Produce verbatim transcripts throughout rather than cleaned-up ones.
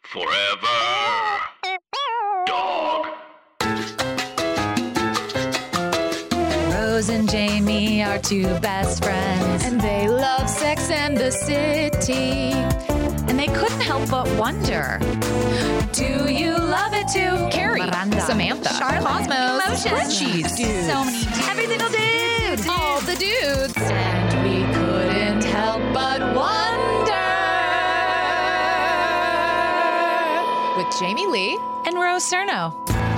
Forever. Dog. Rose and Jamie are two best friends, and they love Sex and the City. And they couldn't help but wonder, do you love it too? Carrie, Miranda, Samantha, Charlotte, Cosmos, Frenchies, so many dudes. Every single dude. All the dudes. And we couldn't help but wonder. With Jamie Lee and Rose Cerno.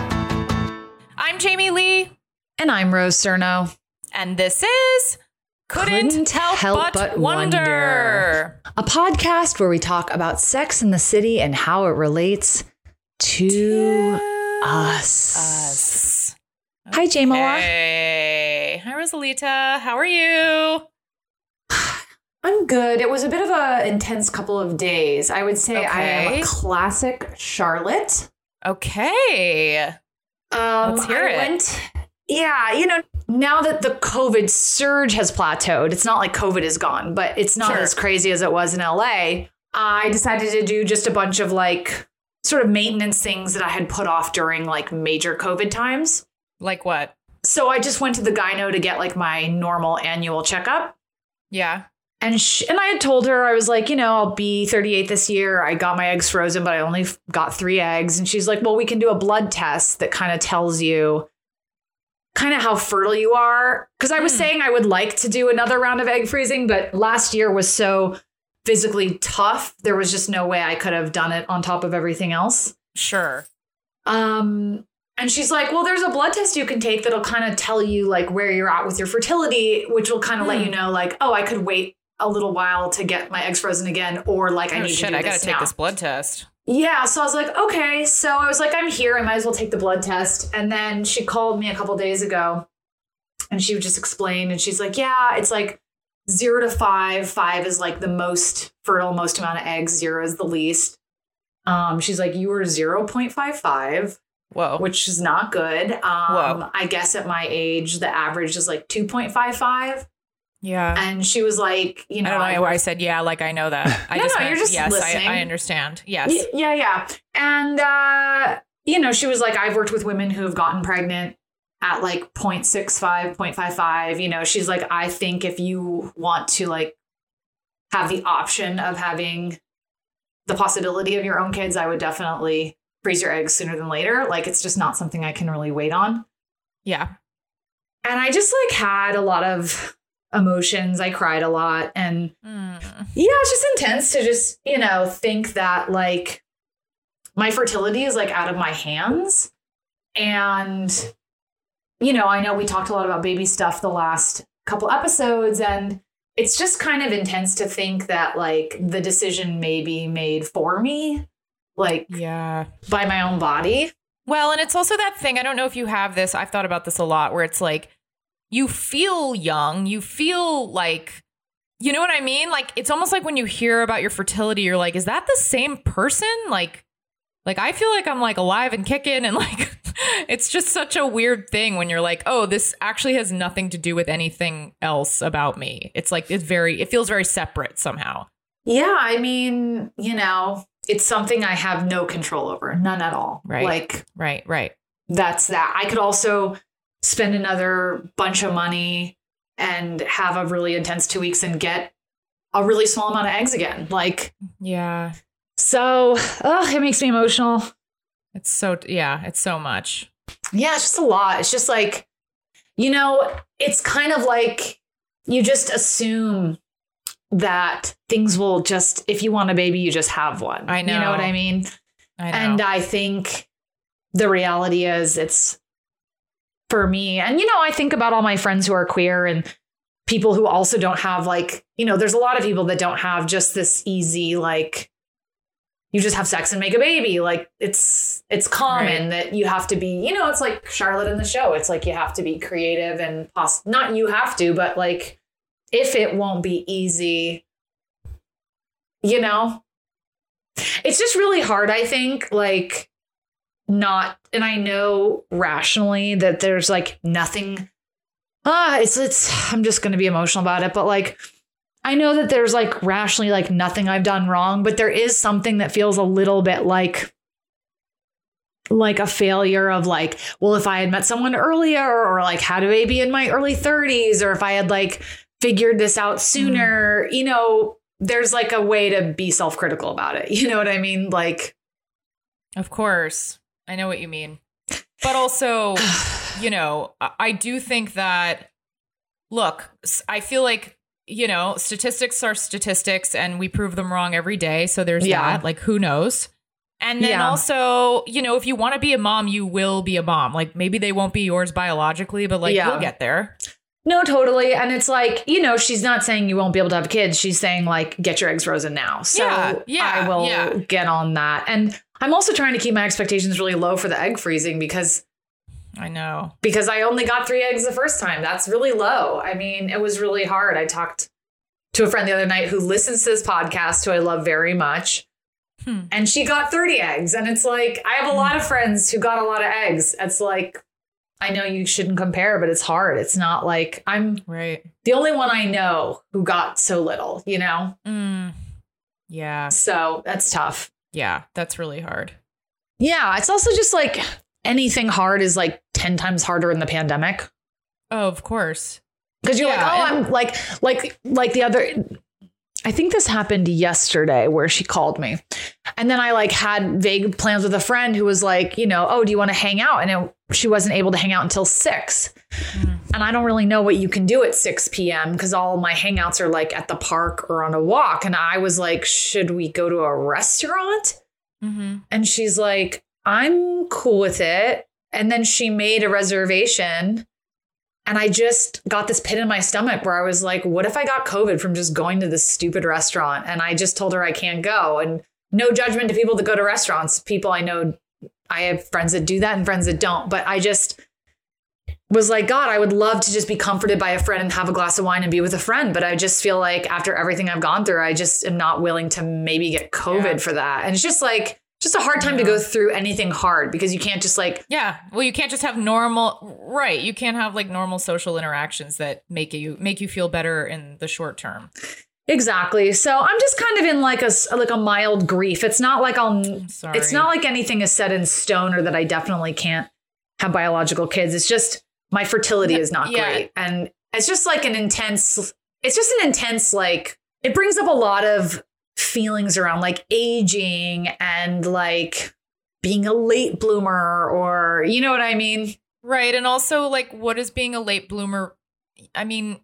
I'm Jamie Lee. And I'm Rose Cerno. And this is Couldn't, Couldn't help, help But, but wonder. wonder. A podcast where we talk about Sex and the City and how it relates to, to us. us. Hi, Jamola. Hey. Hi, Rosalita. How are you? I'm good. It was a bit of an intense couple of days. I would say okay. I am a classic Charlotte. Okay. Um, Let's hear I it. Went, yeah, you know, now that the COVID surge has plateaued, it's not like COVID is gone, but it's not sure. as crazy as it was in L A. I decided to do just a bunch of like sort of maintenance things that I had put off during like major COVID times. Like what? So I just went to the gyno to get like my normal annual checkup. Yeah. And she, and I had told her, I was like, you know, I'll be thirty-eight this year. I got my eggs frozen, but I only got three eggs. And she's like, well, we can do a blood test that kind of tells you kind of how fertile you are. Because I was mm. saying I would like to do another round of egg freezing, but last year was so physically tough. There was just no way I could have done it on top of everything else. Sure. Um, and she's like, well, there's a blood test you can take that'll kind of tell you like where you're at with your fertility, which will kind of mm. let you know like, oh, I could wait a little while to get my eggs frozen again, or like I oh, need shit, to do I this gotta now. take this blood test. Yeah, so I was like, okay. So I was like, I'm here. I might as well take the blood test. And then she called me a couple days ago, and she would just explain. And she's like, yeah, it's like zero to five. Five is like the most fertile, most amount of eggs. Zero is the least. Um, she's like, you were zero point five five. Whoa, which is not good. Um, Whoa. I guess at my age, the average is like two point five five. Yeah. And she was like, you know, I don't know why I said, yeah, like I know that. I no, just no, meant, you're just yes, listening. I, I understand. Yes. Y- yeah, yeah. And, uh, you know, she was like, I've worked with women who have gotten pregnant at like zero point six five, zero point five five. You know, she's like, I think if you want to like have the option of having the possibility of your own kids, I would definitely freeze your eggs sooner than later. Like, it's just not something I can really wait on. Yeah. And I just like had a lot of emotions. I cried a lot. And mm. yeah, it's just intense to just, you know, think that like my fertility is like out of my hands. And, you know, I know we talked a lot about baby stuff the last couple episodes, and it's just kind of intense to think that like the decision may be made for me, like yeah, by my own body. Well, and it's also that thing. I don't know if you have this. I've thought about this a lot, where it's like, you feel young, you feel like, you know what I mean? Like, it's almost like when you hear about your fertility, you're like, is that the same person? Like, like I feel like I'm like alive and kicking, and like, it's just such a weird thing when you're like, oh, this actually has nothing to do with anything else about me. It's like, it's very, it feels very separate somehow. Yeah. I mean, you know, it's something I have no control over, none at all. Right. Like, right, right. That's that. I could also spend another bunch of money and have a really intense two weeks and get a really small amount of eggs again. Like, yeah. So, oh, it makes me emotional. It's so, yeah, it's so much. Yeah, it's just a lot. It's just like, you know, it's kind of like you just assume that things will just, if you want a baby, you just have one. I know. You know what I mean? I know. And I think the reality is it's, for me. And, you know, I think about all my friends who are queer and people who also don't have like, you know, there's a lot of people that don't have just this easy, like, you just have sex and make a baby. Like it's, it's common right. that you have to be, you know, it's like Charlotte in the show. It's like, you have to be creative and poss- not you have to, but like, if it won't be easy, you know, it's just really hard. I think like, not, and I know rationally that there's like nothing, ah, it's, it's, I'm just going to be emotional about it. But like, I know that there's like rationally like nothing I've done wrong, but there is something that feels a little bit like like a failure of like, well, if I had met someone earlier or like had a baby in my early thirties, or if I had like figured this out sooner, mm. you know, there's like a way to be self-critical about it. You know what I mean? Like, of course, I know what you mean. But also, you know, I do think that, look, I feel like, you know, statistics are statistics and we prove them wrong every day. So there's yeah. that, like, who knows? And then yeah. also, you know, if you want to be a mom, you will be a mom. Like maybe they won't be yours biologically, but like yeah. you'll get there. No, totally. And it's like, you know, she's not saying you won't be able to have kids. She's saying like, get your eggs frozen now. So yeah, yeah, I will yeah. get on that. And I'm also trying to keep my expectations really low for the egg freezing because I know because I only got three eggs the first time. That's really low. I mean, it was really hard. I talked to a friend the other night who listens to this podcast, who I love very much. Hmm. And she got thirty eggs. And it's like, I have a lot of friends who got a lot of eggs. It's like, I know you shouldn't compare, but it's hard. It's not like I'm right. the only one I know who got so little, you know? Mm. Yeah. So that's tough. Yeah, that's really hard. Yeah. It's also just like anything hard is like ten times harder in the pandemic. Oh, of course. Because you're yeah, like, oh, and- I'm like, like, like the other... I think this happened yesterday where she called me and then I like had vague plans with a friend who was like, you know, oh, do you want to hang out? And it, she wasn't able to hang out until six. Mm. And I don't really know what you can do at six p.m. because all my hangouts are like at the park or on a walk. And I was like, should we go to a restaurant? Mm-hmm. And she's like, I'm cool with it. And then she made a reservation. And I just got this pit in my stomach where I was like, what if I got COVID from just going to this stupid restaurant? And I just told her I can't go. And no judgment to people that go to restaurants. People I know, I have friends that do that and friends that don't. But I just was like, God, I would love to just be comforted by a friend and have a glass of wine and be with a friend. But I just feel like after everything I've gone through, I just am not willing to maybe get COVID yeah. for that. And it's just like, just a hard time yeah. to go through anything hard because you can't just like. Yeah. Well, you can't just have normal. Right. You can't have like normal social interactions that make you make you feel better in the short term. Exactly. So I'm just kind of in like a like a mild grief. It's not like I'll I'm sorry. It's not like anything is set in stone or that I definitely can't have biological kids. It's just my fertility is not yeah. great. And it's just like an intense. It's just an intense like it brings up a lot of feelings around like aging and like being a late bloomer or you know what I mean? Right. And also like what is being a late bloomer? I mean,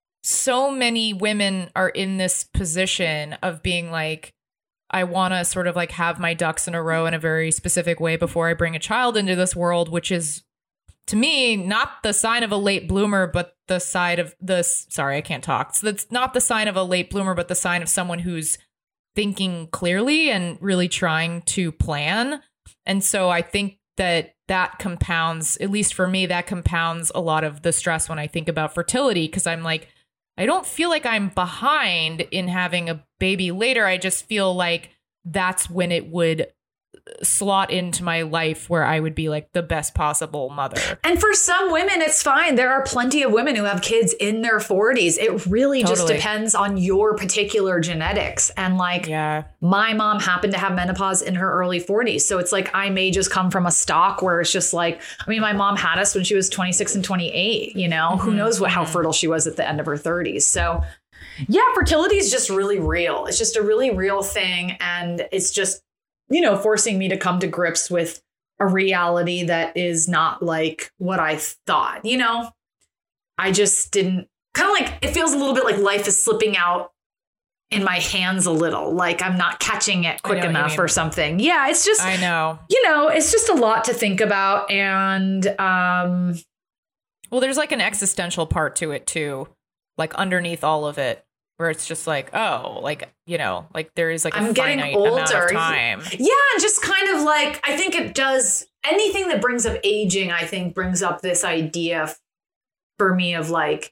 so many women are in this position of being like, I want to sort of like have my ducks in a row in a very specific way before I bring a child into this world, which is to me, not the sign of a late bloomer, but the side of the sorry, I can't talk. So that's not the sign of a late bloomer, but the sign of someone who's thinking clearly and really trying to plan. And so I think that that compounds, at least for me, that compounds a lot of the stress when I think about fertility, because I'm like, I don't feel like I'm behind in having a baby later. I just feel like that's when it would slot into my life where I would be like the best possible mother. And for some women, it's fine. There are plenty of women who have kids in their forties. It really totally. just depends on your particular genetics. And like yeah. my mom happened to have menopause in her early forties. So it's like I may just come from a stock where it's just like, I mean, my mom had us when she was twenty-six and twenty-eight, you know, mm-hmm. who knows what, how fertile she was at the end of her thirties. So yeah, fertility is just really real. It's just a really real thing. And it's just, you know, forcing me to come to grips with a reality that is not like what I thought, you know, I just didn't kind of like it feels a little bit like life is slipping out in my hands a little, like I'm not catching it quick enough or something. Yeah, it's just I know, you know, it's just a lot to think about. And um, well, there's like an existential part to it, too, like underneath all of it. Where it's just like, oh, like, you know, like there is like a I'm getting finite older. amount of time. Yeah, just kind of like, I think it does, anything that brings up aging, I think brings up this idea for me of like,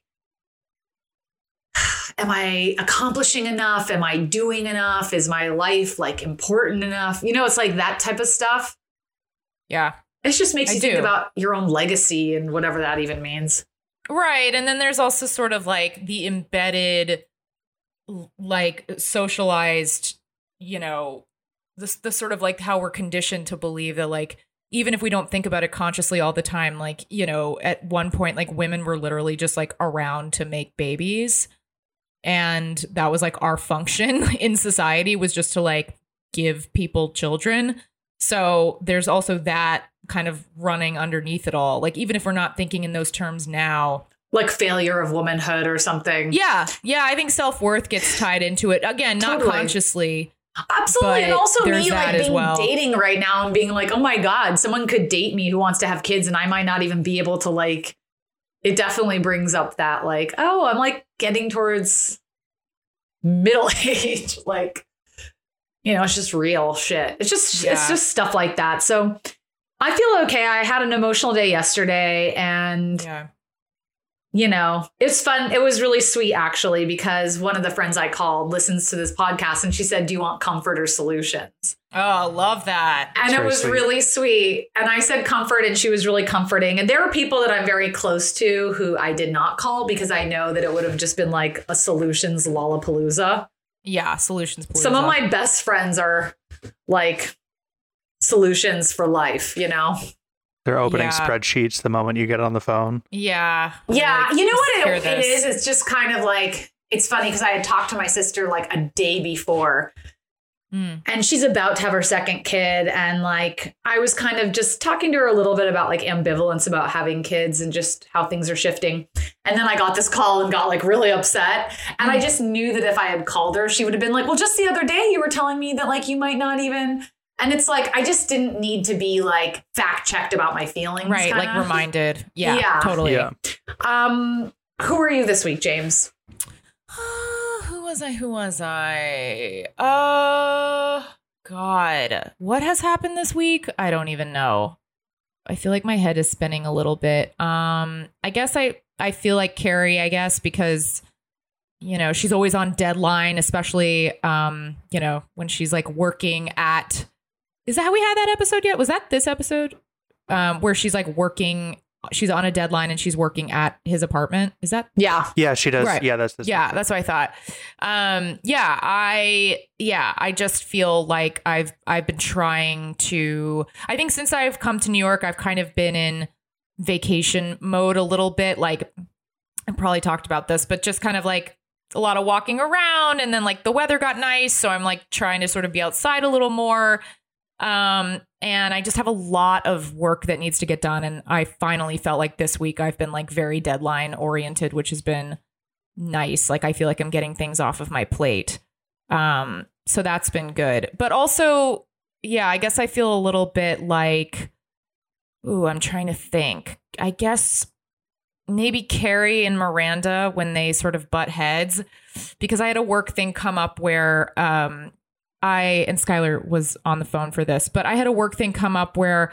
am I accomplishing enough? Am I doing enough? Is my life like important enough? You know, it's like that type of stuff. Yeah. It just makes I you do. think about your own legacy and whatever that even means. Right. And then there's also sort of like the embedded like socialized, you know, this the sort of like how we're conditioned to believe that like even if we don't think about it consciously all the time, like, you know, at one point like women were literally just like around to make babies, and that was like our function in society, was just to like give people children. So there's also that kind of running underneath it all. Like even if we're not thinking in those terms now, like failure of womanhood or something. Yeah. Yeah. I think self-worth gets tied into it. Again, not Totally. consciously. Absolutely. And also there's me that like as being well. dating right now and being like, oh my God, someone could date me who wants to have kids and I might not even be able to like, it definitely brings up that like, oh, I'm like getting towards middle age. Like, you know, it's just real shit. It's just, Yeah. it's just stuff like that. So I feel okay. I had an emotional day yesterday and Yeah. you know, it's fun. It was really sweet, actually, because one of the friends I called listens to this podcast and she said, do you want comfort or solutions? Oh, I love that. And it Very was sweet. really sweet. And I said comfort and she was really comforting. And there are people that I'm very close to who I did not call because I know that it would have just been like a solutions lollapalooza. Yeah. Solutions. Palooza. Some of my best friends are like solutions for life, you know? They're opening Yeah. spreadsheets the moment you get on the phone. Yeah. Yeah, Like, you know hear what it, it this. is? It's just kind of like, it's funny because I had talked to my sister like a day before Mm. and she's about to have her second kid. And like, I was kind of just talking to her a little bit about like ambivalence about having kids and just how things are shifting. And then I got this call and got like really upset. And I just knew that if I had called her, she would have been like, well, just the other day you were telling me that like you might not even. And it's like, I just didn't need to be like fact checked about my feelings. Right. kinda. Like reminded. Yeah. Yeah. Totally. Yeah. Um, who are you this week, James? Who was I? Who was I? Uh, God. What has happened this week? I don't even know. I feel like my head is spinning a little bit. Um, I guess I, I feel like Carrie, I guess, because, you know, she's always on deadline, especially, um, you know, when she's like working at, is that how we had that episode yet? Was that this episode? Um, where she's like working, she's on a deadline and she's working at his apartment. Is that? Yeah. Yeah, she does. Right. Yeah, that's this. Yeah, that's what I thought. Um, yeah, I yeah, I just feel like I've I've been trying to. I think since I've come to New York, I've kind of been in vacation mode a little bit. Like I probably talked about this, but just kind of like a lot of walking around, and then like the weather got nice, so I'm like trying to sort of be outside a little more. Um, and I just have a lot of work that needs to get done. And I finally felt like this week I've been like very deadline oriented, which has been nice. Like I feel like I'm getting things off of my plate. Um, so that's been good. But also, yeah, I guess I feel a little bit like, ooh, I'm trying to think. I guess maybe Carrie and Miranda when they sort of butt heads, because I had a work thing come up where, um, I and Skylar was on the phone for this, but I had a work thing come up where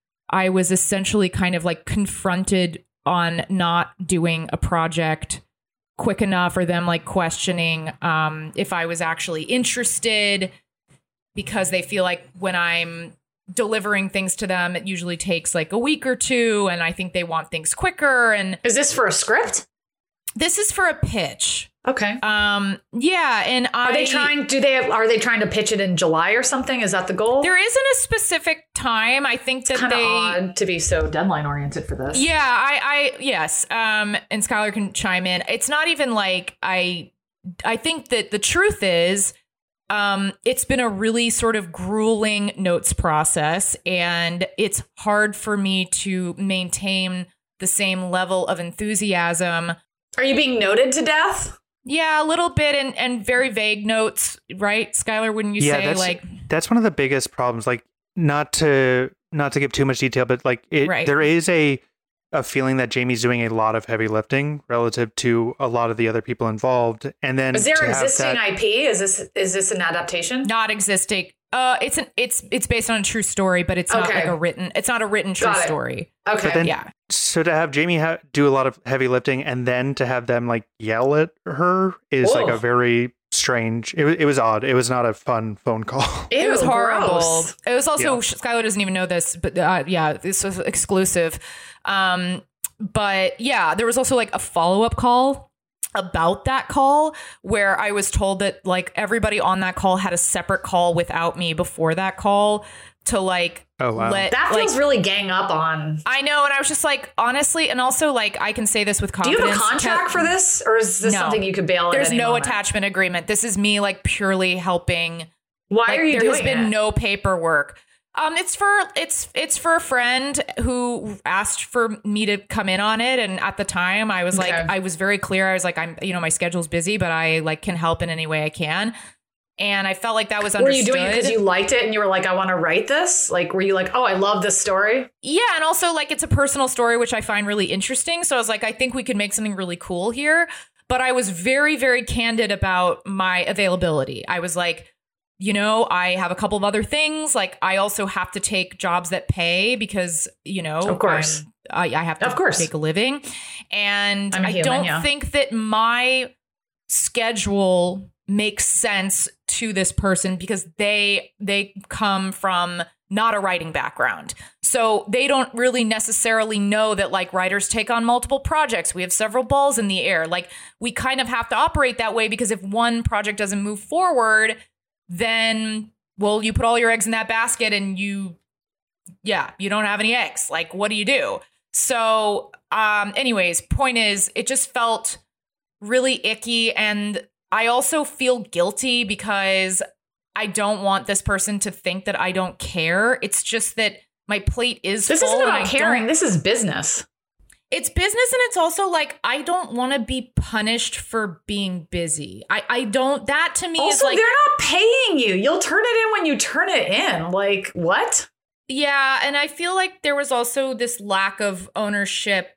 I was essentially kind of like confronted on not doing a project quick enough, or them like questioning um, if I was actually interested, because they feel like when I'm delivering things to them, it usually takes like a week or two, and I think they want things quicker. And Is this for a script? this is for a pitch. Okay. Um, yeah, and I Are they trying? Do they? Are they trying to pitch it in July or something? Is that the goal? There isn't a specific time. I think that Kind of they. odd to be so deadline oriented for this. Yeah, I, I, yes. Um, and Skylar can chime in. It's not even like I. I think that the truth is, um, it's been a really sort of grueling notes process, and it's hard for me to maintain the same level of enthusiasm. Are you being noted to death? Yeah, a little bit, and and very vague notes, right, Skylar? Wouldn't you Yeah, say that's like? that's one of the biggest problems. Like, not to not to give too much detail, but like it, Right. there is a a feeling that Jamie's doing a lot of heavy lifting relative to a lot of the other people involved, and then Is there to have existing that- I P? Is this is this an adaptation? Not existing. Uh, it's an it's it's based on a true story, but it's not Okay. like a written. It's not a written true Got it. story. Okay. But then- Yeah, So to have Jamie ha- do a lot of heavy lifting and then to have them like yell at her is like Whoa. a very strange. It was it was odd. It was not a fun phone call. it was Ew, horrible. gross. It was also Yeah. Skylar doesn't even know this, but uh, yeah, this was exclusive. Um, but yeah, there was also like a follow up call about that call, where I was told that like everybody on that call had a separate call without me before that call to like oh, wow. let That feels like, really gang up on. I know, and I was just like, honestly, and also like I can say this with Do confidence. you have a contract Ke- for this, or is this No. something you could bail? There's at any no moment? attachment agreement. This is me like purely helping. Why Like, are you there doing has been it? no paperwork. Um, it's for it's it's for a friend who asked for me to come in on it, and at the time I was Okay. like, I was very clear. I was like, I'm, you know, my schedule's busy, but I like can help in any way I can. And I felt like that was Were understood. you doing it because you liked it and you were like, I want to write this? Like, were you like, oh, I love this story? Yeah, and also like it's a personal story, which I find really interesting. So I was like, I think we could make something really cool here. But I was very, very candid about my availability. I was like, you know, I have a couple of other things. Like I also have to take jobs that pay because, you know, Of course. I'm- I, I have to Of course. make a living. And I'm a I human, don't yeah. think that my schedule makes sense to this person because they they come from not a writing background. So they don't really necessarily know that like writers take on multiple projects. We have several balls in the air. Like we kind of have to operate that way because if one project doesn't move forward, then, well, you put all your eggs in that basket and you, yeah, you don't have any eggs. Like, what do you do? So, um, anyways, point is, it just felt really icky. And I also feel guilty because I don't want this person to think that I don't care. It's just that my plate is This full isn't and about I caring. don't- This is business. It's business, and it's also like I don't want to be punished for being busy. I, I don't. That to me is Also, like, they're not paying you. You'll turn it in when you turn it in. Like, what? yeah, and I feel like there was also this lack of ownership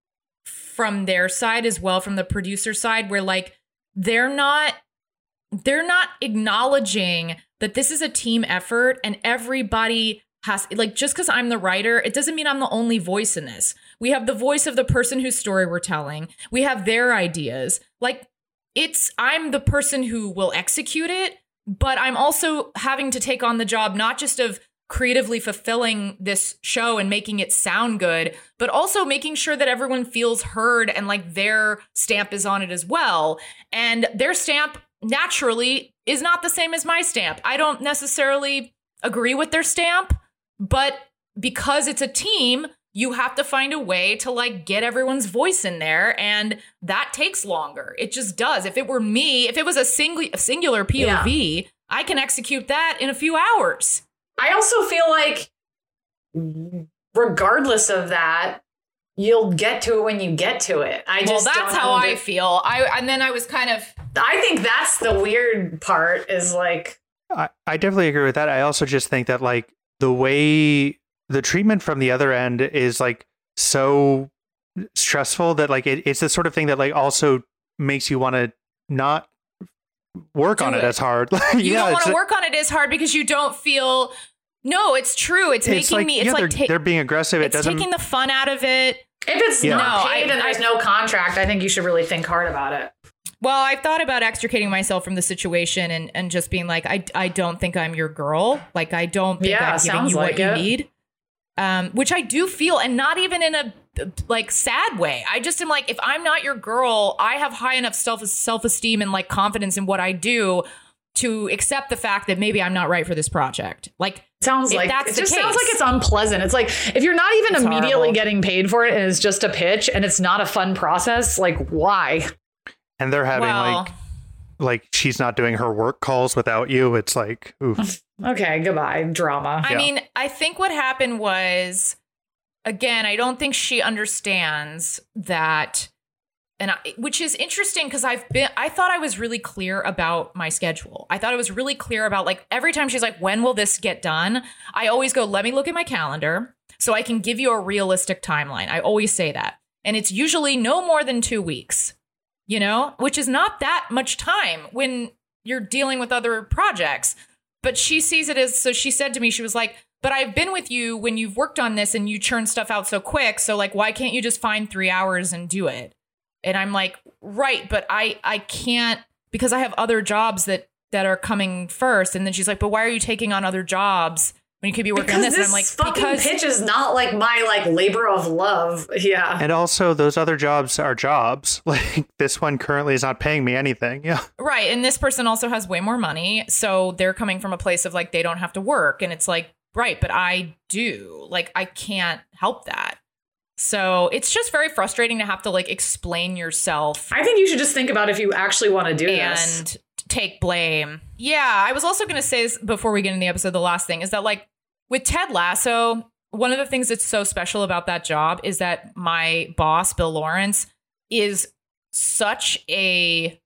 from their side as well, from the producer side, where like they're not they're not acknowledging that this is a team effort and everybody has, like, just because I'm the writer, it doesn't mean I'm the only voice in this. We have the voice of the person whose story we're telling. We have their ideas. Like, it's, I'm the person who will execute it, but I'm also having to take on the job, not just of creatively fulfilling this show and making it sound good, but also making sure that everyone feels heard and like their stamp is on it as well. And their stamp naturally is not the same as my stamp. I don't necessarily agree with their stamp, but because it's a team, you have to find a way to like get everyone's voice in there, and that takes longer. It just does. If it were me, if it was a single a singular P O V, yeah. I can execute that in a few hours. I also feel like regardless of that, you'll get to it when you get to it. I just well, that's don't how under- I feel. I and then I was kind of I think that's the weird part is like I, I definitely agree with that. I also just think that like the way the treatment from the other end is like so stressful that like it, it's the sort of thing that like also makes you want to not work Do on it. it. as hard. you yeah, don't want it's- to work on it as hard because you don't feel. No, it's true. It's, it's making like, me. It's yeah, like they're, ta- they're being aggressive. It it's doesn't. taking the fun out of it. if it's Yeah. not No, paid I- and there's I- no contract, I think you should really think hard about it. Well, I've thought about extricating myself from the situation and, and just being like, I, I don't think I'm your girl. Like, I don't think Yeah, I'm giving sounds you like what you it. need. Um, which I do feel, and not even in a like sad way. I just am like, if I'm not your girl, I have high enough self self esteem and like confidence in what I do to accept the fact that maybe I'm not right for this project. Like, Sounds if like that's it the just sounds case. like it's unpleasant. It's like if you're not even It's immediately horrible. getting paid for it and it's just a pitch and it's not a fun process, like why? and they're having well, like like she's not doing her work calls without you. It's like, oof. Okay, goodbye, drama. I Yeah. mean, I think what happened was, again, I don't think she understands that, and I, which is interesting because I've been, I thought I was really clear about my schedule. I thought I was really clear about like every time she's like, when will this get done? I always go, let me look at my calendar so I can give you a realistic timeline. I always say that. And it's usually no more than two weeks, you know, which is not that much time when you're dealing with other projects. But she sees it as, so she said to me, she was like, but I've been with you when you've worked on this and you churn stuff out so quick. So like, why can't you just find three hours and do it? And I'm like, right, but I, I can't because I have other jobs that, that are coming first. And then she's like, but why are you taking on other jobs when you could be working because on this. this and I'm like, fucking because pitch is not like my like labor of love. Yeah. And also, those other jobs are jobs. Like, this one currently is not paying me anything. Yeah. right. And this person also has way more money. So they're coming from a place of like, they don't have to work. And it's like, right. But I do. Like, I can't help that. So it's just very frustrating to have to like explain yourself. I think you should just think about if you actually want to do and this. take blame. Yeah, I was also going to say this before we get in the episode, the last thing is that like with Ted Lasso, one of the things that's so special about that job is that my boss, Bill Lawrence, is such a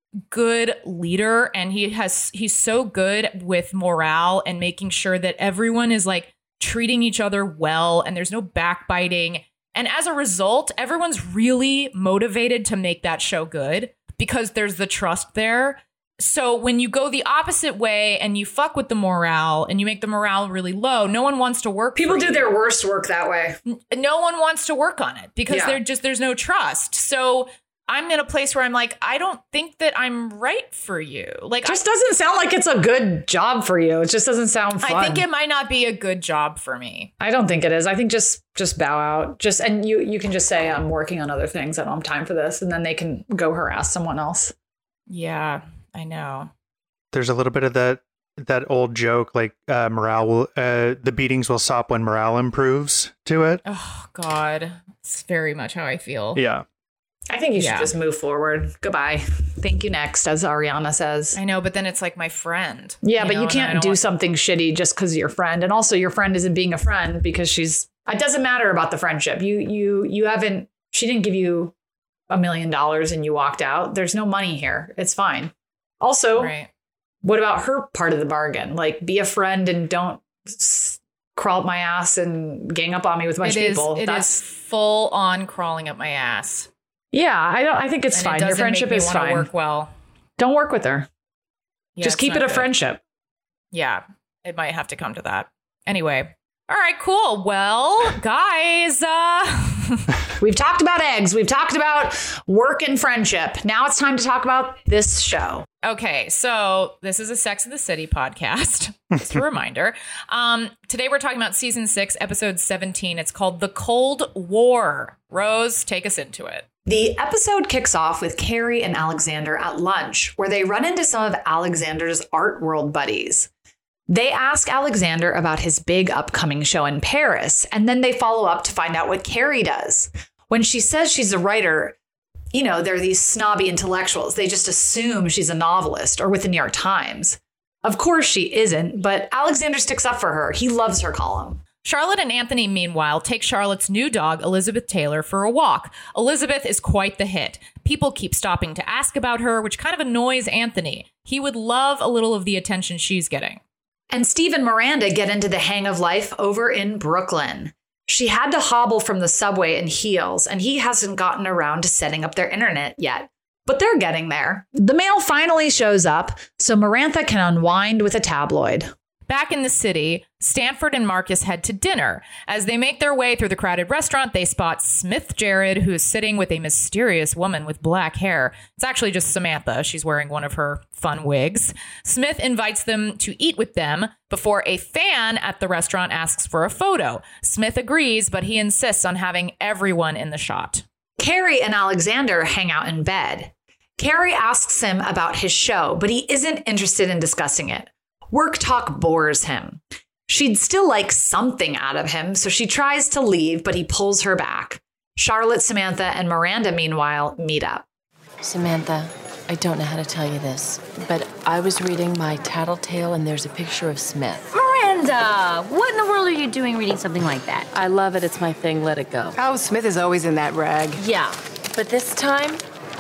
good leader, and he has he's so good with morale and making sure that everyone is like treating each other well and there's no backbiting. And as a result, everyone's really motivated to make that show good because there's the trust there. So when you go the opposite way and you fuck with the morale and you make the morale really low, no one wants to work. People for do you. their worst work that way. No one wants to work on it because Yeah. they're just there's no trust. So I'm in a place where I'm like, I don't think that I'm right for you. Like, Just doesn't sound like it's a good job for you. It just doesn't sound fun. I think it might not be a good job for me. I don't think it is. I think just just bow out. Just and you you can just say I'm working on other things. I don't have time for this, and then they can go harass someone else. Yeah, I know. There's a little bit of that that old joke, like uh, morale will, uh, the beatings will stop when morale improves to it. Oh God, it's very much how I feel. Yeah. I think you should Yeah. just move forward. Goodbye. Thank you next, as Ariana says. I know, but then it's like my friend. Yeah, but know, you and I can't don't do want- something shitty just because of your friend. And also your friend isn't being a friend because she's it doesn't matter about the friendship. You you you haven't she didn't give you a million dollars and you walked out. There's no money here. It's fine. Also, Right. what about her part of the bargain? Like, be a friend and don't s- crawl up my ass and gang up on me with a bunch It of is. people. It That's is full on crawling up my ass. yeah. I don't. I think it's And fine. It Your doesn't friendship make me is wanna fine. Work well. Don't work with her. Yeah, Just it's keep it not a good. friendship. Yeah, it might have to come to that. Anyway. All right, cool. Well, guys, uh We've talked about eggs. We've talked about work and friendship. Now it's time to talk about this show. okay, so this is a Sex and the City podcast. Just a reminder. Um, today we're talking about season six, episode seventeen. It's called The Cold War. Rose, take us into it. The episode kicks off with Carrie and Alexander at lunch, where they run into some of Alexander's art world buddies. They ask Alexander about his big upcoming show in Paris, and then they follow up to find out what Carrie does. When she says she's a writer, you know, they're these snobby intellectuals. They just assume she's a novelist or with the New York Times. Of course she isn't, but Alexander sticks up for her. He loves her column. Charlotte and Anthony, meanwhile, take Charlotte's new dog, Elizabeth Taylor, for a walk. Elizabeth is quite the hit. People keep stopping to ask about her, which kind of annoys Anthony. He would love a little of the attention she's getting. And Steve and Miranda get into the hang of life over in Brooklyn. She had to hobble from the subway in heels, and he hasn't gotten around to setting up their internet yet. But they're getting there. The mail finally shows up, so Miranda can unwind with a tabloid. Back in the city, Stanford and Marcus head to dinner. As they make their way through the crowded restaurant, they spot Smith Jared, who is sitting with a mysterious woman with black hair. It's actually just Samantha. She's wearing one of her fun wigs. Smith invites them to eat with them before a fan at the restaurant asks for a photo. Smith agrees, but he insists on having everyone in the shot. Carrie and Alexander hang out in bed. Carrie asks him about his show, but he isn't interested in discussing it. Work talk bores him. She'd still like something out of him, so she tries to leave, but he pulls her back. Charlotte, Samantha, and Miranda, meanwhile, meet up. Samantha, I don't know how to tell you this, but I was reading my tattletale and there's a picture of Smith. Miranda, what in the world are you doing reading something like that? I love it. It's my thing. Let it go. Oh, Smith is always in that rag. Yeah, but this time,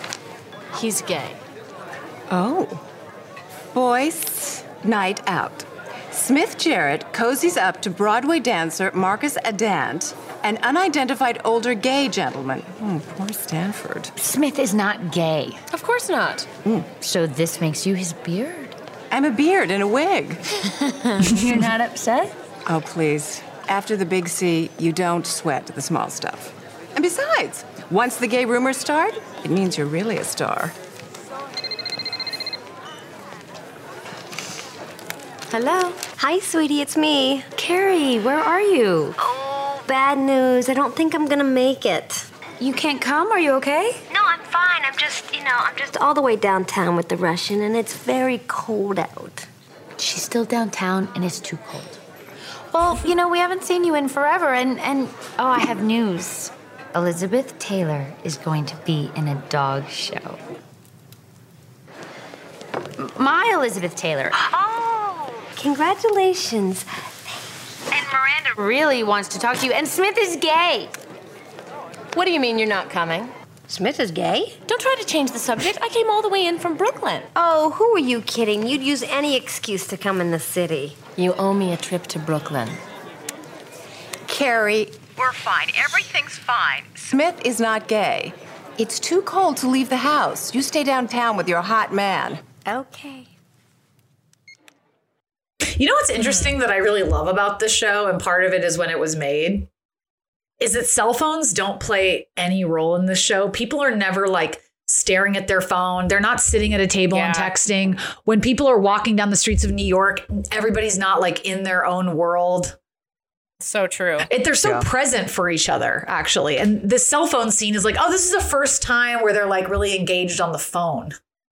he's gay. Oh. Boys, night out. Smith Jarrett cozies up to Broadway dancer Marcus Adant, an unidentified older gay gentleman. Oh, poor Stanford. Smith is not gay. Of course not. So this makes you his beard? I'm a beard in a wig. You're not upset? Oh, please. After the big C, you don't sweat the small stuff. And besides, once the gay rumors start, it means you're really a star. Hello? Hi, sweetie, it's me. Carrie, where are you? Oh, bad news. I don't think I'm gonna make it. You can't come? Are you okay? No, I'm fine. I'm just, you know, I'm just all the way downtown with the Russian, and it's very cold out. She's still downtown, and it's too cold. Well, you know, we haven't seen you in forever, and, and oh, I have news. Elizabeth Taylor is going to be in a dog show. My Elizabeth Taylor. Oh, congratulations. And Miranda really wants to talk to you, and Smith is gay. What do you mean you're not coming? Smith is gay? Don't try to change the subject. I came all the way in from Brooklyn. Oh, who are you kidding? You'd use any excuse to come in the city. You owe me a trip to Brooklyn. Carrie, we're fine. Everything's fine. Smith is not gay. It's too cold to leave the house. You stay downtown with your hot man. Okay. You know what's interesting that I really love about this show, and part of it is when it was made, is that cell phones don't play any role in this show. People are never like staring at their phone. They're not sitting at a table Yeah. and texting. When people are walking down the streets of New York, everybody's not like in their own world. So true. It, they're so Yeah. present for each other, actually. And this cell phone scene is like, oh, this is the first time where they're like really engaged on the phone.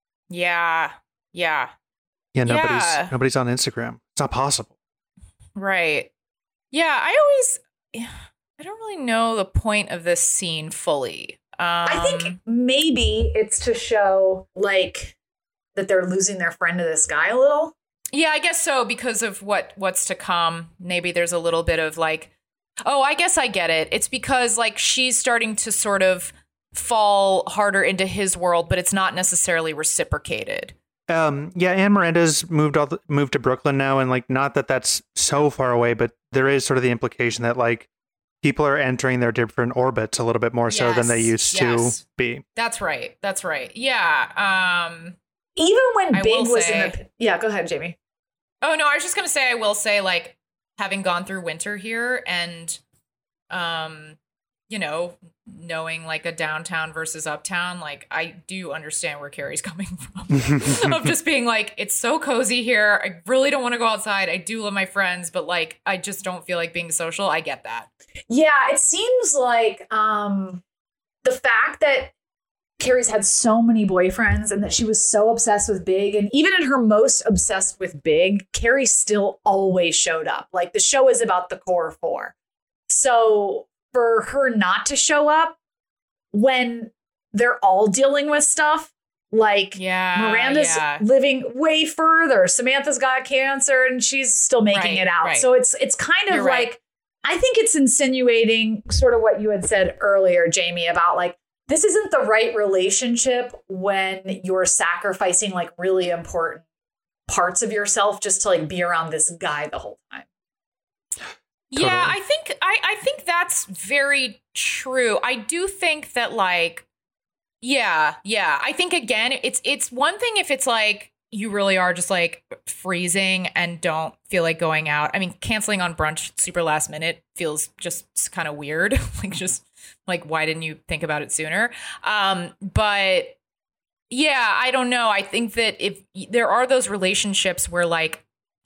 Yeah. Yeah. Yeah, nobody's Yeah. nobody's on Instagram. It's not possible. Right. Yeah. I always, I don't really know the point of this scene fully. Um, I think maybe it's to show like that they're losing their friend to this guy a little. Yeah, I guess so, because of what what's to come. Maybe there's a little bit of like, oh, I guess I get it. It's because like she's starting to sort of fall harder into his world, but it's not necessarily reciprocated. Um, yeah, and Miranda's moved all the, moved to Brooklyn now, and like not that that's so far away, but there is sort of the implication that like people are entering their different orbits a little bit more so than they Yes, used yes. to be. That's right. That's right. Yeah. Um, Even when I Big will was say- in the... Yeah, go ahead, Jamie. Oh, no, I was just going to say, I will say, like, having gone through winter here and, um, you know, knowing like a downtown versus uptown, like, I do understand where Carrie's coming from. Of just being like, it's so cozy here. I really don't want to go outside. I do love my friends, but like, I just don't feel like being social. I get that. Yeah, it seems like um, the fact that Carrie's had so many boyfriends and that she was so obsessed with Big, and even in her most obsessed with Big, Carrie still always showed up. Like the show is about the core four. So for her not to show up when they're all dealing with stuff, like Yeah, Miranda's yeah. living way further. Samantha's got cancer and she's still making Right, it out. right. So it's it's kind of You're like, right. I think it's insinuating sort of what you had said earlier, Jamie, about like, this isn't the right relationship when you're sacrificing like really important parts of yourself just to like be around this guy the whole time. Yeah, Totally. I think I, I think that's very true. I do think that like, yeah, yeah. I think again, it's it's one thing if it's like you really are just like freezing and don't feel like going out. I mean, canceling on brunch super last minute feels just kind of weird. Like just like, why didn't you think about it sooner? Um, but yeah, I don't know. I think that if there are those relationships where like,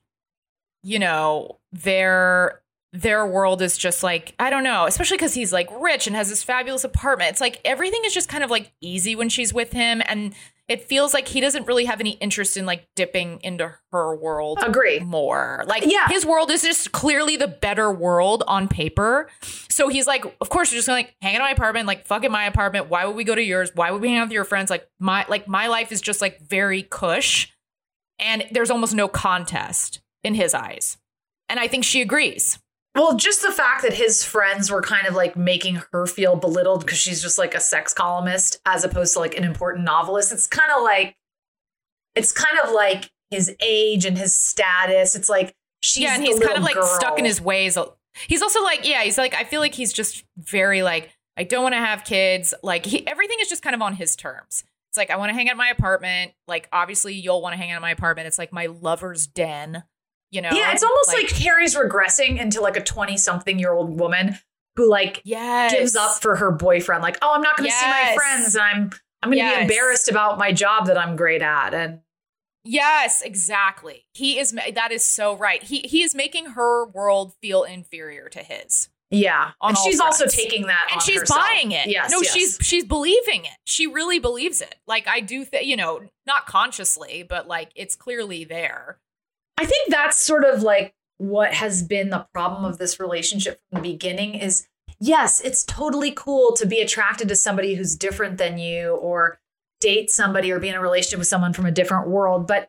you know, they're their world is just like, I don't know, especially because he's like rich and has this fabulous apartment. It's like everything is just kind of like easy when she's with him. And it feels like he doesn't really have any interest in like dipping into her world Agree. more. Like Yeah. his world is just clearly the better world on paper. So he's like, of course, you're just gonna like hang out in my apartment, like fuck in my apartment. Why would we go to yours? Why would we hang out with your friends? Like my like my life is just like very cush. And there's almost no contest in his eyes. And I think she agrees. Well, just the fact that his friends were kind of like making her feel belittled because she's just like a sex columnist as opposed to like an important novelist. It's kind of like, it's kind of like his age and his status. It's like she's yeah, and the he's kind of little like girl. stuck in his ways. He's also like, yeah, he's like, I feel like he's just very like, I don't want to have kids. Like he, everything is just kind of on his terms. It's like, I want to hang out in my apartment. Like, obviously you'll want to hang out in my apartment. It's like my lover's den. You know, Yeah, it's almost like, like Carrie's regressing into like a twenty-something-year-old woman who like yes. gives up for her boyfriend. Like, oh, I'm not going to yes. see my friends. And I'm I'm going to yes. be embarrassed about my job that I'm great at. And Yes, exactly. He is. That is so right. He he is making her world feel inferior to his. Yeah, and she's fronts. also taking that, and on she's herself. buying it. Yes, no, yes. she's she's believing it. She really believes it. Like I do, th- you know, not consciously, but like it's clearly there. I think that's sort of like what has been the problem of this relationship from the beginning. Is yes, it's totally cool to be attracted to somebody who's different than you, or date somebody, or be in a relationship with someone from a different world, but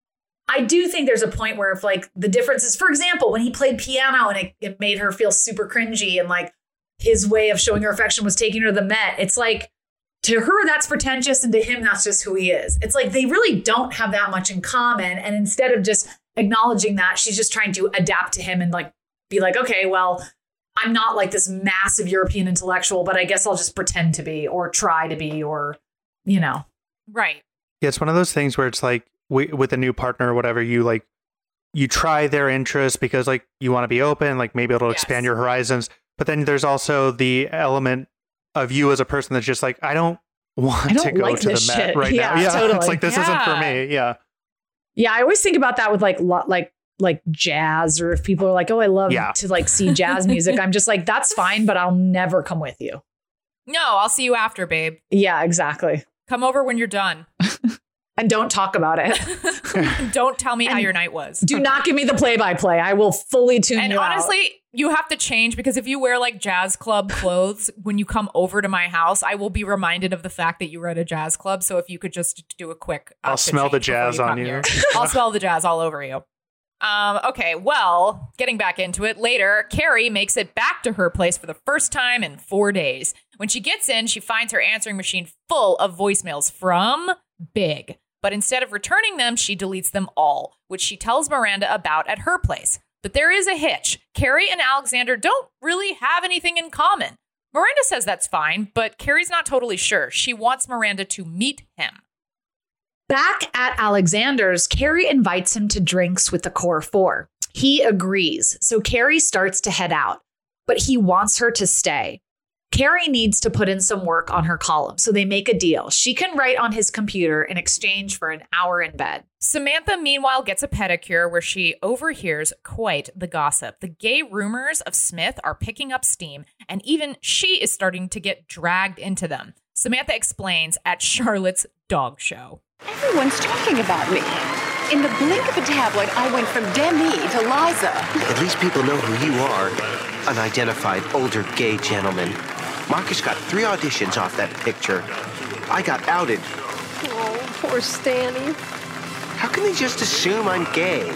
I do think there's a point where if like the difference is, for example, when he played piano and it, it made her feel super cringy and like his way of showing her affection was taking her to the Met. It's like to her, that's pretentious. And to him, that's just who he is. It's like they really don't have that much in common. And instead of just acknowledging that, she's just trying to adapt to him and like be like, okay, well, I'm not like this massive European intellectual, but I guess I'll just pretend to be or try to be or, you know. Right. Yeah, it's one of those things where it's like, We, with a new partner or whatever, you like you try their interests because like you want to be open, like maybe it'll Yes. expand your horizons. But then there's also the element of you as a person that's just like, I don't want I don't to go like to the this Met shit. right Yeah, now. Yeah, totally. it's like this isn't for Yeah. me. Yeah, Yeah, I always think about that with like lo- like like jazz, or if people are like, oh, I love Yeah. to like see jazz music. I'm just like, that's fine, but I'll never come with you. No, I'll see you after, babe. Yeah, exactly. Come over when you're done. And don't talk about it. Don't tell me how And your night was. Do not give me the play by play. I will fully tune And you honestly, out. you have to change because if you wear like jazz club clothes when you come over to my house, I will be reminded of the fact that you were at a jazz club. So if you could just do a quick, I'll outfit smell the change before jazz you on come you. here. I'll smell the jazz all over you. Um, okay, well, getting back into it later, Carrie makes it back to her place for the first time in four days. When she gets in, she finds her answering machine full of voicemails from Big. But instead of returning them, she deletes them all, which she tells Miranda about at her place. But there is a hitch. Carrie and Alexander don't really have anything in common. Miranda says that's fine, but Carrie's not totally sure. She wants Miranda to meet him. Back at Alexander's, Carrie invites him to drinks with the core four. He agrees, so Carrie starts to head out, but he wants her to stay. Carrie needs to put in some work on her column, so they make a deal. She can write on his computer in exchange for an hour in bed. Samantha, meanwhile, gets a pedicure where she overhears quite the gossip. The gay rumors of Smith are picking up steam, and even she is starting to get dragged into them. Samantha explains at Charlotte's dog show. Everyone's talking about me. In the blink of a tabloid, I went from Demi to Liza. At least people know who you are. Unidentified older gay gentleman. Marcus got three auditions off that picture. I got outed. Oh, poor Stanny. How can they just assume I'm gay?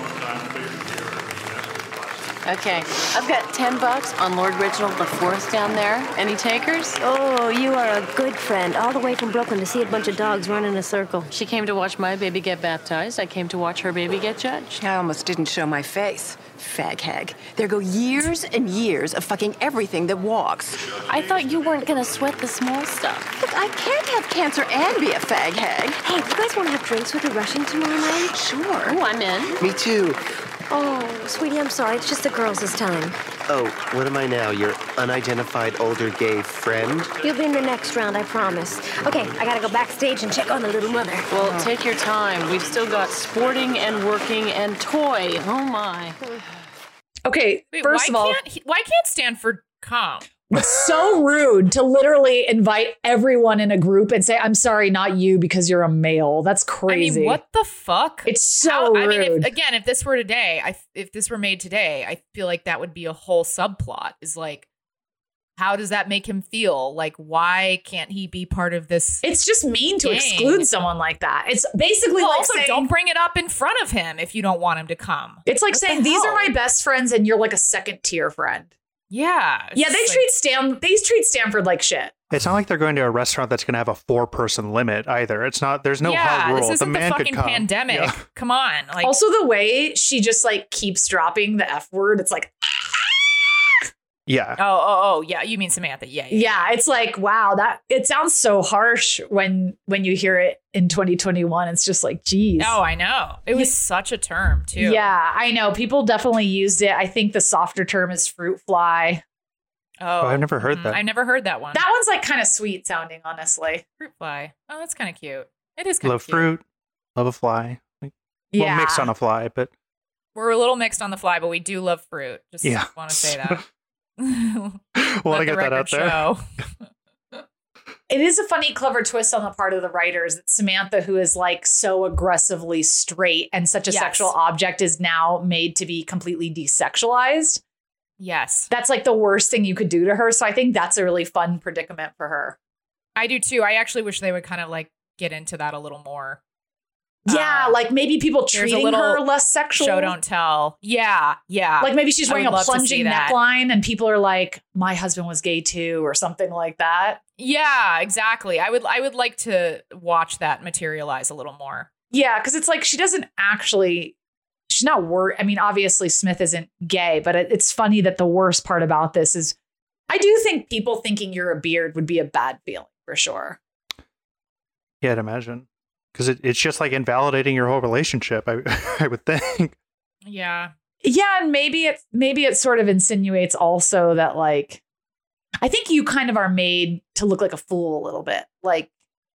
Okay, I've got ten bucks on Lord Reginald the Fourth down there. Any takers? Oh, you are a good friend. All the way from Brooklyn to see a bunch of dogs run in a circle. She came to watch my baby get baptized. I came to watch her baby get judged. I almost didn't show my face. Fag hag. There go years and years of fucking everything that walks. I thought you weren't gonna sweat the small stuff. Look, I can't have cancer and be a fag hag. Hey, you guys want to have drinks with the Russian tomorrow night? Sure. Oh, I'm in. Me too. Oh, sweetie, I'm sorry. It's just the girls this time. Oh, what am I now? Your unidentified older gay friend? You'll be in the next round, I promise. Okay, I gotta go backstage and check on the little mother. Well, take your time. We've still got sporting and working and toy. Oh, my. Okay, Wait, first why of all, can't he- why can't Stanford come? it's so rude to literally invite everyone in a group and say, I'm sorry, not you, because you're a male. That's crazy. I mean, what the fuck? It's so How- rude. I mean, if, again, if this were today, I if this were made today, I feel like that would be a whole subplot. Is like, how does that make him feel? Like, why can't he be part of this? It's just mean to Dang. exclude someone like that. It's basically Well, like also, saying, don't bring it up in front of him if you don't want him to come. it's like What the saying these are hell? my best friends and you're like a second tier friend. Yeah. it's Yeah, they just treat like- Stan they treat Stanford like shit. it's not like they're going to a restaurant that's going to have a four person limit either. It's not. There's no yeah, hard rule. this The isn't the, man could fucking come. pandemic. Yeah. Come on. Like, Also, the way she just like keeps dropping the F word, it's like, Yeah. oh, oh, oh, yeah. You mean Samantha? Yeah, yeah. yeah, it's like, wow, that it sounds so harsh when when you hear it in twenty twenty-one. It's just like, geez. Oh, I know. It was such a term too. Yeah, I know. People definitely used it. I think the softer term is fruit fly. Oh, Oh, I've never heard mm, that. I never heard that one. That one's like kind of sweet sounding, honestly. Fruit fly. Oh, that's kind of cute. It is kind Love of cute. fruit. Love a fly. well, Yeah. mixed on a fly, but We're a little mixed on the fly, but we do love fruit. Just Yeah. want to say that. want Let to the get that out record there. show. It is a funny, clever twist on the part of the writers that Samantha, who is like so aggressively straight and such a Yes. sexual object, is now made to be completely desexualized. Yes, That's like the worst thing you could do to her. So I think that's a really fun predicament for her. I do too. I actually wish they would kind of like get into that a little more. Yeah, Uh, like maybe people there's a treating little her less sexual. Show don't tell. Yeah, yeah. Like maybe she's I wearing would a love to see plunging that. neckline and people are like, my husband was gay too, or something like that. Yeah, exactly. I would I would like to watch that materialize a little more. Yeah, because it's like she doesn't actually, she's not worried. I mean, obviously Smith isn't gay, but it, it's funny that the worst part about this is I do think people thinking you're a beard would be a bad feeling for sure. yeah, I'd imagine. Because it, it's just like invalidating your whole relationship, I, I would think. Yeah. Yeah, and maybe it maybe it sort of insinuates also that like I think you kind of are made to look like a fool a little bit. Like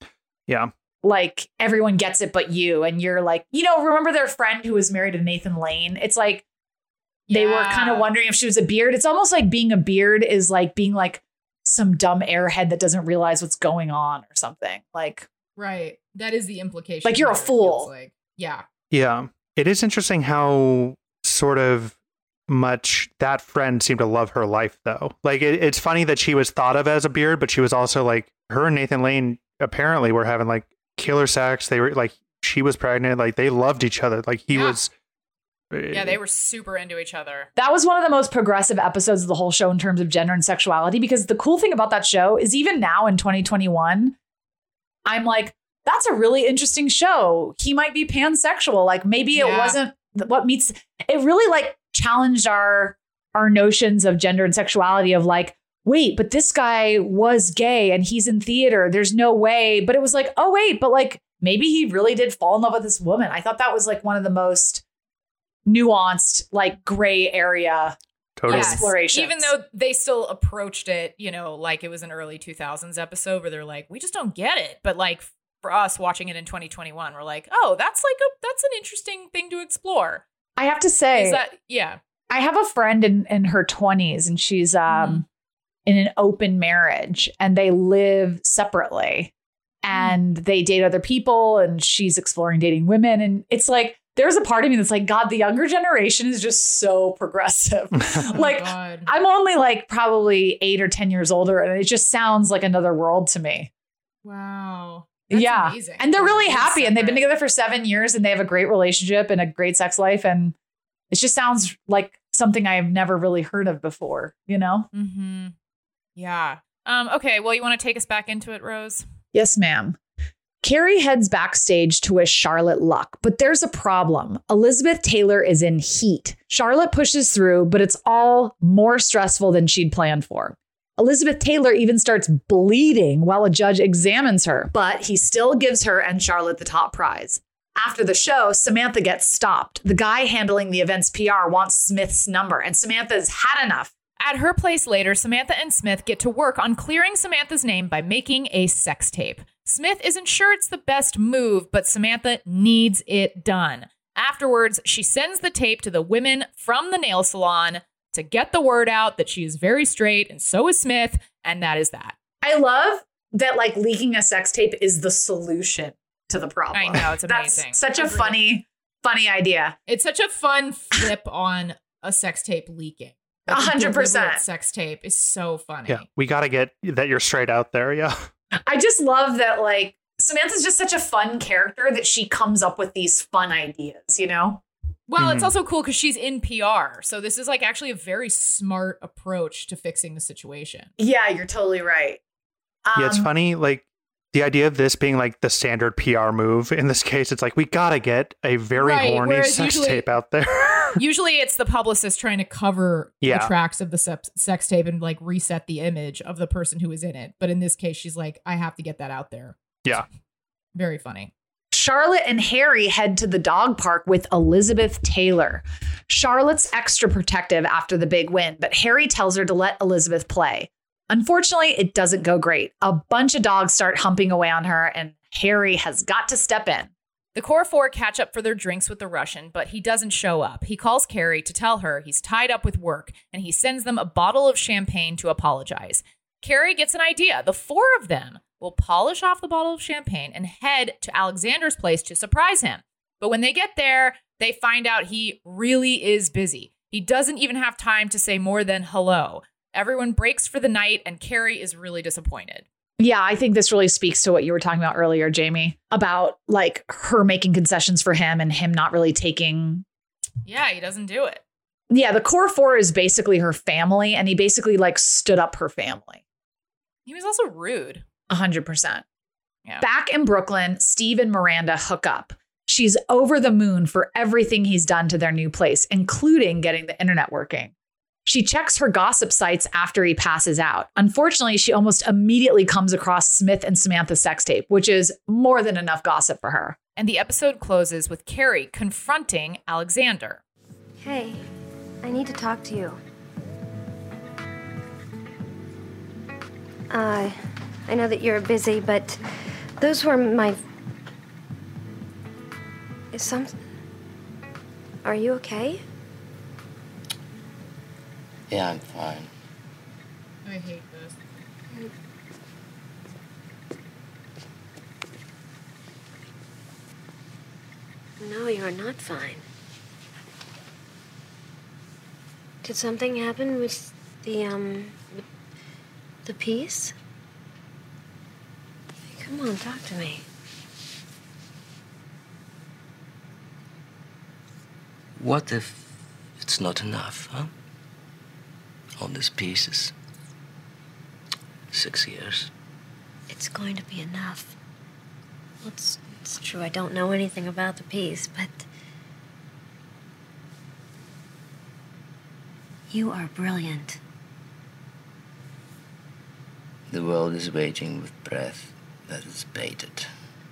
Yeah. like everyone gets it but you, and you're like, you know, remember their friend who was married to Nathan Lane? It's like they were Yeah. kind of wondering if she was a beard. It's almost like being a beard is like being like some dumb airhead that doesn't realize what's going on or something. Like Right. That is the implication. Like, you're a here, it fool. feels Like. Yeah. Yeah. It is interesting how sort of much that friend seemed to love her life, though. Like, it, it's funny that she was thought of as a beard, but she was also like, her and Nathan Lane apparently were having like killer sex. They were like, she was pregnant. Like, they loved each other. Like, he Yeah. was. Yeah, they were super into each other. that was one of the most progressive episodes of the whole show in terms of gender and sexuality, because the cool thing about that show is even now in twenty twenty-one, I'm like, that's a really interesting show. He might be pansexual. Like maybe it Yeah. wasn't th- what meets it really like challenged our our notions of gender and sexuality of like, wait, but this guy was gay and he's in theater. There's no way. But it was like, oh, wait, but like maybe he really did fall in love with this woman. I thought that was like one of the most nuanced, like gray area Totally. Yes. explorations. Even though they still approached it, you know, like it was an early two thousands episode where they're like, we just don't get it. But like for us watching it in twenty twenty-one, we're like, oh, that's like a that's an interesting thing to explore. I have to say, Is that yeah. I have a friend in, in her twenties and she's um, Mhm. in an open marriage and they live separately and they date other people and she's exploring dating women. And it's like, there's a part of me that's like, God, the younger generation is just so progressive. Like, Oh God. I'm only like probably eight or ten years older and it just sounds like another world to me. Wow. That's yeah. amazing. And they're really Being happy and they've been separate. together for seven years and they have a great relationship and a great sex life. And it just sounds like something I've never really heard of before, you know? Mm-hmm. Yeah. Um, okay, well, you want to take us back into it, Rose? Yes, ma'am. Carrie heads backstage to wish Charlotte luck, but there's a problem. Elizabeth Taylor is in heat. Charlotte pushes through, but it's all more stressful than she'd planned for. Elizabeth Taylor even starts bleeding while a judge examines her, but he still gives her and Charlotte the top prize. After the show, Samantha gets stopped. The guy handling the event's P R wants Smith's number, and Samantha's had enough. At her place later, Samantha and Smith get to work on clearing Samantha's name by making a sex tape. Smith isn't sure it's the best move, but Samantha needs it done. Afterwards, she sends the tape to the women from the nail salon to get the word out that she is very straight, and so is Smith, and that is that. I love that, like, leaking a sex tape is the solution to the problem. I know, it's amazing. That's such a Agreed. funny, funny idea. It's such a fun flip on a sex tape leaking. A hundred percent. Deliberate sex tape is so funny. Yeah. We got to get that you're straight out there. Yeah. I just love that, like, Samantha's just such a fun character that she comes up with these fun ideas, you know? Well, Mhm. it's also cool because she's in P R. So this is like actually a very smart approach to fixing the situation. Yeah, you're totally right. Yeah, it's Um, funny, like the idea of this being like the standard P R move. In this case, it's like we gotta get a very Right, horny whereas sex usually- tape out there. Usually it's the publicist trying to cover Yeah. the tracks of the se- sex tape and like reset the image of the person who is in it. But in this case, she's like, I have to get that out there. Yeah. Very funny. Charlotte and Harry head to the dog park with Elizabeth Taylor. Charlotte's extra protective after the big win, but Harry tells her to let Elizabeth play. Unfortunately, it doesn't go great. A bunch of dogs start humping away on her, and Harry has got to step in. The core four catch up for their drinks with the Russian, but he doesn't show up. He calls Carrie to tell her he's tied up with work, and he sends them a bottle of champagne to apologize. Carrie gets an idea. The four of them will polish off the bottle of champagne and head to Alexander's place to surprise him. But when they get there, they find out he really is busy. He doesn't even have time to say more than hello. Everyone breaks for the night, and Carrie is really disappointed. Yeah, I think this really speaks to what you were talking about earlier, Jamie, about like her making concessions for him and him not really taking. Yeah, he doesn't do it. Yeah, the core four is basically her family, and he basically like stood up her family. He was also rude. A hundred percent. Yeah. Back in Brooklyn, Steve and Miranda hook up. She's over the moon for everything he's done to their new place, including getting the internet working. She checks her gossip sites after he passes out. Unfortunately, she almost immediately comes across Smith and Samantha's sex tape, which is more than enough gossip for her. And the episode closes with Carrie confronting Alexander. Hey, I need to talk to you. Uh, I know that you're busy, but those were my... Is some... Are you okay? Yeah, I'm fine. I hate this. No, you're not fine. Did something happen with the, um, with the piece? Come on, talk to me. What if it's not enough, huh? All these pieces. Six years. It's going to be enough. Well, it's, it's true, I don't know anything about the piece, but... You are brilliant. The world is waiting with breath that is bated.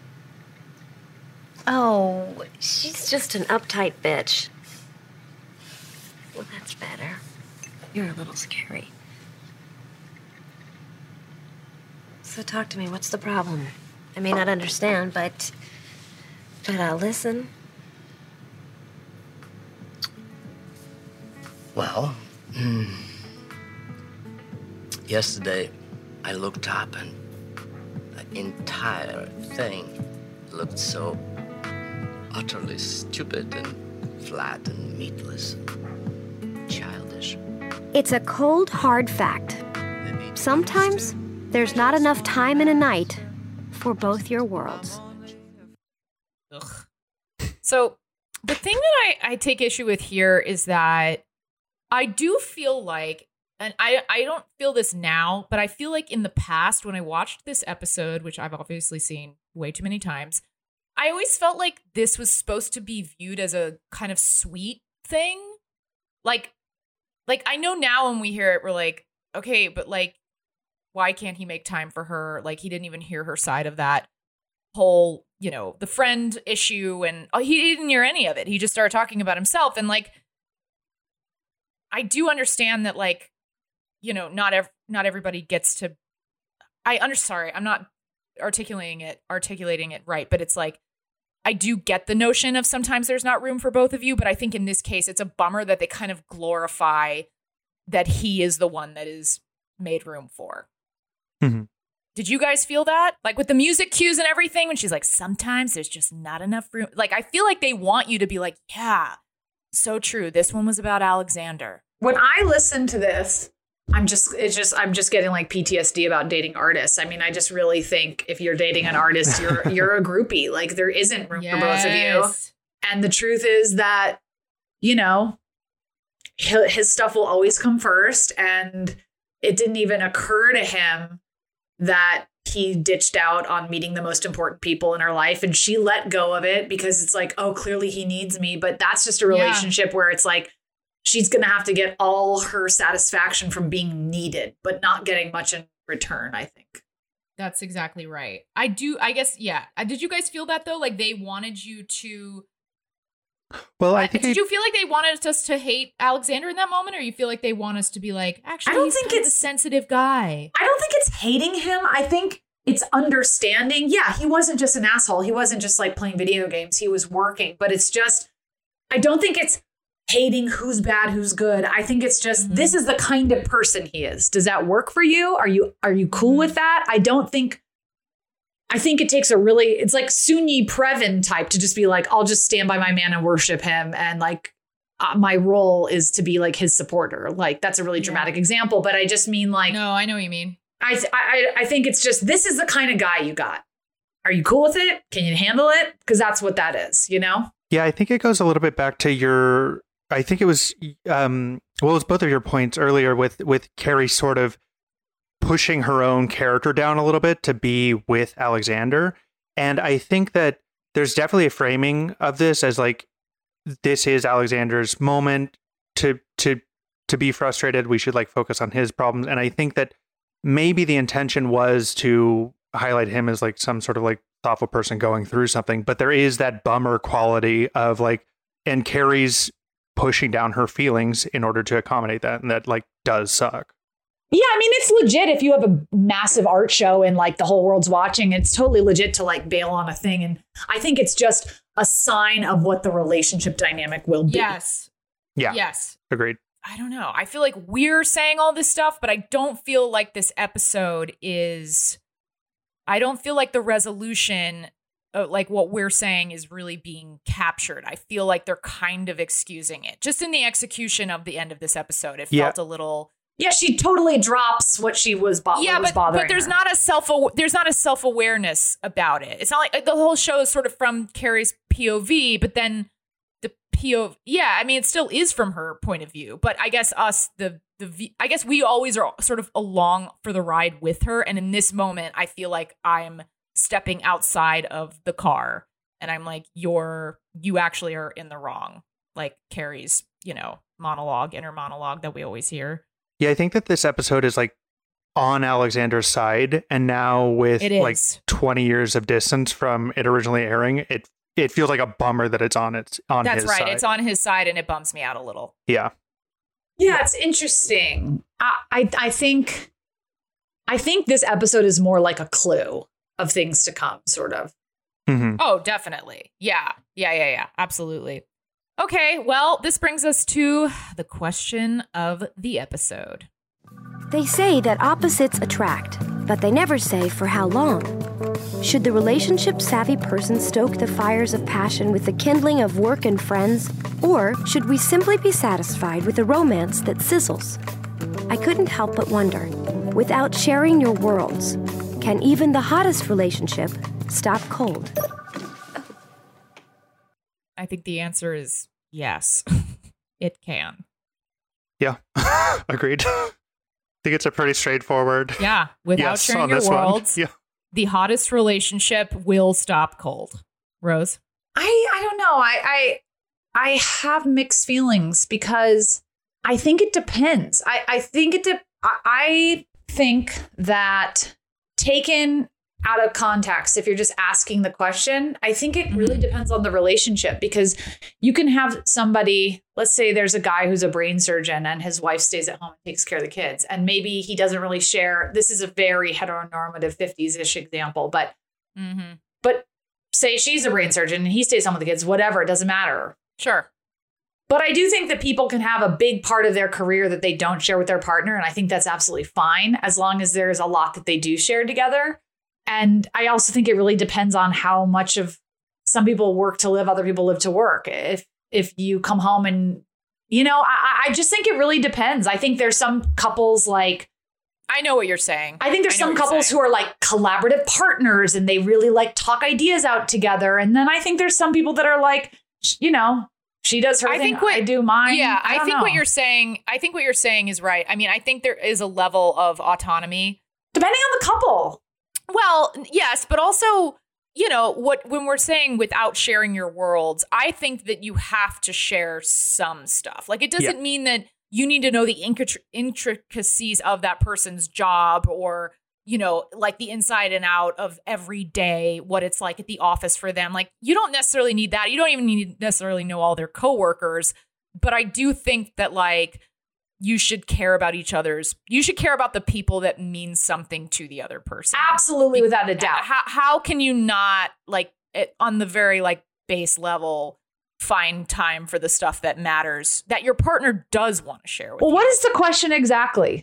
Oh, she's just an uptight bitch. Well, that's better. You're a little scary. So talk to me, what's the problem? I may not understand, but... But I'll listen. Well, mm, yesterday I looked up and the entire thing looked so utterly stupid and flat and meatless, childish. It's a cold, hard fact. Sometimes there's not enough time in a night for both your worlds. Ugh. So the thing that I, I take issue with here is that I do feel like, and I, I don't feel this now, but I feel like in the past when I watched this episode, which I've obviously seen way too many times, I always felt like this was supposed to be viewed as a kind of sweet thing. Like, like I know now when we hear it, we're like, okay, but like, why can't he make time for her? Like, he didn't even hear her side of that whole, you know, the friend issue. And oh, he didn't hear any of it. He just started talking about himself. And like, I do understand that, like, you know, not ev- not everybody gets to. I under sorry, I'm not articulating it articulating it right, but it's like I do get the notion of sometimes there's not room for both of you, but I think in this case it's a bummer that they kind of glorify that he is the one that is made room for. Mm-hmm. Did you guys feel that? Like with the music cues and everything, when she's like, sometimes there's just not enough room. Like, I feel like they want you to be like, yeah, so true. This one was about Alexander. When I listen to this, I'm just, it's just, I'm just getting like P T S D about dating artists. I mean, I just really think if you're dating an artist, you're, you're a groupie. Like there isn't room yes. for both of you. And the truth is that, you know, his stuff will always come first. And it didn't even occur to him that he ditched out on meeting the most important people in her life. And she let go of it because it's like, oh, clearly he needs me. But that's just a relationship yeah. where it's like, she's going to have to get all her satisfaction from being needed, but not getting much in return, I think. That's exactly right. I do. I guess. Yeah. Did you guys feel that, though? Like they wanted you to. Well, I think did I, you feel like they wanted us to hate Alexander in that moment, or you feel like they want us to be like, actually, I don't he's think kind of it's a sensitive guy? I don't think it's hating him. I think it's understanding. Yeah, he wasn't just an asshole. He wasn't just like playing video games. He was working. But it's just, I don't think it's hating who's bad, who's good. I think it's just, mm-hmm. this is the kind of person he is. Does that work for you? Are you are you cool with that? I don't think, I think it takes a really, it's like Sunyi Previn type to just be like, I'll just stand by my man and worship him. And like, uh, my role is to be like his supporter. Like, that's a really dramatic yeah. example. But I just mean like, no, I know what you mean. I, I, I think it's just, this is the kind of guy you got. Are you cool with it? Can you handle it? Because that's what that is, you know? Yeah, I think it goes a little bit back to your, I think it was, um, well, it's both of your points earlier with, with Carrie sort of pushing her own character down a little bit to be with Alexander. And I think that there's definitely a framing of this as like, this is Alexander's moment to, to, to be frustrated. We should like focus on his problems. And I think that maybe the intention was to highlight him as like some sort of like thoughtful person going through something, but there is that bummer quality of like, and Carrie's pushing down her feelings in order to accommodate that. And that like does suck. Yeah. I mean, it's legit. If you have a massive art show and like the whole world's watching, it's totally legit to like bail on a thing. And I think it's just a sign of what the relationship dynamic will be. Yes. Yeah. Yes. Agreed. I don't know. I feel like we're saying all this stuff, but I don't feel like this episode is, I don't feel like the resolution, uh, like what we're saying is really being captured. I feel like they're kind of excusing it. Just in the execution of the end of this episode, it yeah. felt a little... Yeah, she totally drops what she was, bo- yeah, was but, bothering but there's her. not a self there's not a self-awareness about it. It's not like the whole show is sort of from Carrie's P O V, but then the P O V, yeah, I mean, it still is from her point of view. But I guess us, the the I guess we always are sort of along for the ride with her. And in this moment, I feel like I'm stepping outside of the car, and I'm like, you're you actually are in the wrong. Like Carrie's, you know, monologue, inner monologue that we always hear. Yeah, I think that this episode is like on Alexander's side, and now with like twenty years of distance from it originally airing, it it feels like a bummer that it's on its on That's his right. side. It's on his side, and it bums me out a little. Yeah. Yeah, it's interesting. I, I I think I think this episode is more like a clue of things to come, sort of. Mm-hmm. Oh, definitely. Yeah. Yeah, yeah, yeah. Absolutely. Okay, well, this brings us to the question of the episode. They say that opposites attract, but they never say for how long. Should the relationship-savvy person stoke the fires of passion with the kindling of work and friends, or should we simply be satisfied with a romance that sizzles? I couldn't help but wonder, without sharing your worlds, can even the hottest relationship stop cold? I think the answer is yes, it can. Yeah, agreed. I think it's a pretty straightforward. Yeah, without yes, sharing on your this one. worlds, Yeah. the hottest relationship will stop cold. Rose? I, I don't know. I, I I have mixed feelings because I think it depends. I, I think it de- I think that taken out of context, if you're just asking the question, I think it really depends on the relationship, because you can have somebody, let's say there's a guy who's a brain surgeon and his wife stays at home and takes care of the kids. And maybe he doesn't really share. This is a very heteronormative fifties-ish example, but Mm-hmm. but say she's a brain surgeon and he stays home with the kids, whatever, it doesn't matter. Sure. But I do think that people can have a big part of their career that they don't share with their partner. And I think that's absolutely fine, as long as there's a lot that they do share together. And I also think it really depends on how much of some people work to live, other people live to work. If if you come home and, you know, I, I just think it really depends. I think there's some couples like, I know what you're saying. I think there's I know some what you're couples saying. who are like collaborative partners and they really like talk ideas out together. And then I think there's some people that are like, sh- you know, she does her I thing, think what, I do mine. Yeah, I, I, don't think know. what you're saying, I think what you're saying is right. I mean, I think there is a level of autonomy. Depending on the couple. Well, yes, but also, you know, what when we're saying without sharing your worlds, I think that you have to share some stuff. Like, it doesn't Yeah. mean that you need to know the intric- intricacies of that person's job, or, you know, like the inside and out of every day, what it's like at the office for them. Like, you don't necessarily need that. You don't even need to necessarily know all their coworkers. But I do think that, like, you should care about each other's, you should care about the people that mean something to the other person. Absolutely, without a doubt. How, how can you not, like, it, on the very, like, base level, find time for the stuff that matters, that your partner does want to share with well, you? What is the question exactly?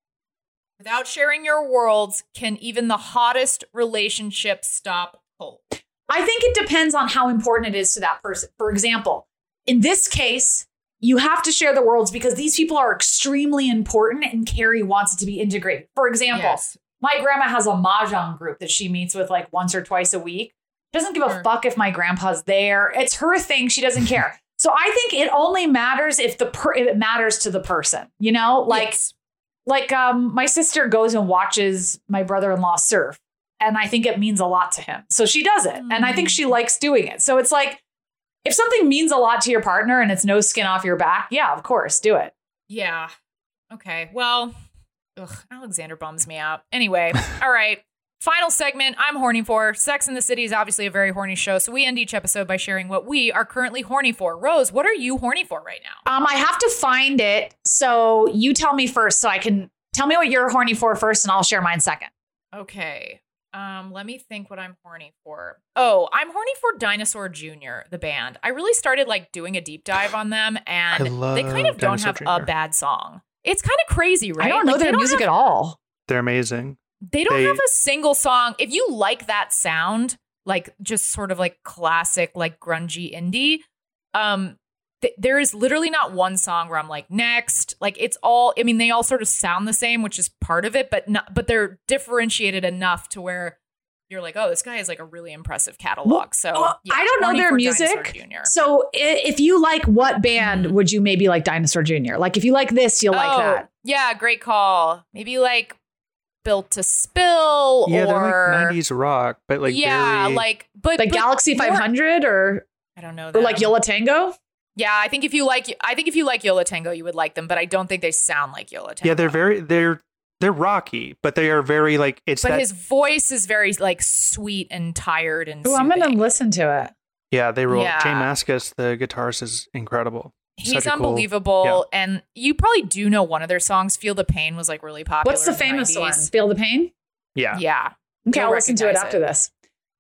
Without sharing your worlds, can even the hottest relationship stop cold? I think it depends on how important it is to that person. For example, in this case, you have to share the worlds because these people are extremely important and Carrie wants it to be integrated. For example, Yes. my grandma has a mahjong group that she meets with like once or twice a week. Doesn't give a Sure. fuck if my grandpa's there. It's her thing. She doesn't care. So I think it only matters if the per- if it matters to the person, you know, like, Yes. like um, my sister goes and watches my brother-in-law surf. And I think it means a lot to him. So she does it. Mm. And I think she likes doing it. So it's like, if something means a lot to your partner and it's no skin off your back, yeah, of course, do it. Yeah. Okay. Well, ugh, Alexander bums me out. Anyway, all right. Final segment I'm horny for. Sex and the City is obviously a very horny show. So we end each episode by sharing what we are currently horny for. Rose, what are you horny for right now? Um, I have to find it. So you tell me first so I can tell me what you're horny for first and I'll share mine second. Okay. Um, let me think what I'm horny for. Oh, I'm horny for Dinosaur Junior, the band. I really started like doing a deep dive on them and they kind of don't Dinosaur have Junior a bad song. It's kind of crazy, right? I don't know Like, they their music have, at all. They're amazing. They don't They- have a single song. If you like that sound, like just sort of like classic, like grungy indie, um, th- there is literally not one song where I'm like, next. Like it's all, I mean, they all sort of sound the same, which is part of it, but not, but they're differentiated enough to where you're like, oh, this guy has like a really impressive catalog. So Well, yeah, I don't know horny their for Dinosaur music. Junior So i- if you like what band Mm-hmm. would you maybe like Dinosaur Junior? Like if you like this, you'll like Oh, that. yeah, great call. Maybe like Built to Spill Yeah, or they're like nineties rock, but like yeah, very, like but Like but Galaxy more- five hundred or I don't know. or like them. Yola Tango? Yeah, I think if you like, I think if you like Yola Tango, you would like them, but I don't think they sound like Yola Tango. yeah, they're very they're they're rocky, but they are very like it's But that his voice is very like sweet and tired and. Oh, I'm gonna soothing. listen to it. yeah they roll. Yeah. Jay Mascis, the guitarist, is incredible. He's Such a cool- unbelievable, and you probably do know one of their songs. "Feel the Pain" was like really popular. What's the in famous one? nineties. Feel the Pain? yeah, Yeah. Okay, You'll I'll listen to it recognize after it. this.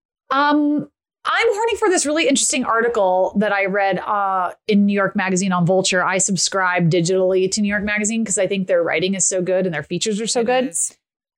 Um, I'm horny for this really interesting article that I read uh, in New York Magazine on Vulture. I subscribe digitally to New York Magazine because I think their writing is so good and their features are so It good. is.